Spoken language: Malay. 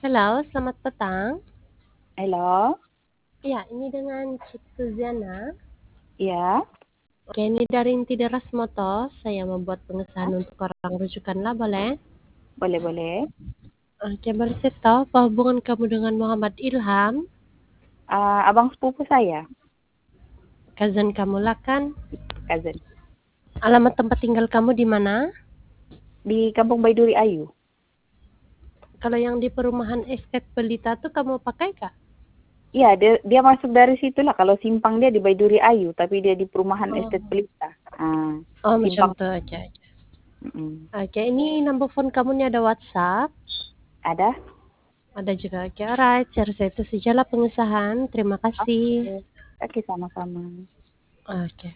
Halo, selamat petang. Halo, Iya, ini dengan Cik Suziana. ya, Oke, ini dari Inti Deras Motor. Saya membuat pengesahan untuk orang rujukan lah, boleh? boleh-boleh. Oke, boleh saya tahu apa hubungan kamu dengan Muhammad Ilham? Abang sepupu saya, Cousin kamu lah kan? cousin, Alamat tempat tinggal kamu di mana? di Kampung Baiduri Ayu. Kalau yang di perumahan Estate Pelita tuh kamu pakai kah? Iya, dia masuk dari situ lah. Kalau simpang dia di Baiduri Ayu, tapi dia di perumahan Oh, Estate Pelita. oh macam Simpang. tuh aja. Mm, Oke, ini number phone kamu ini ada WhatsApp. ada? Ada juga. Oke, alright. Saya itu sajalah pengesahan. Terima kasih. Oke, oke sama-sama. Oke.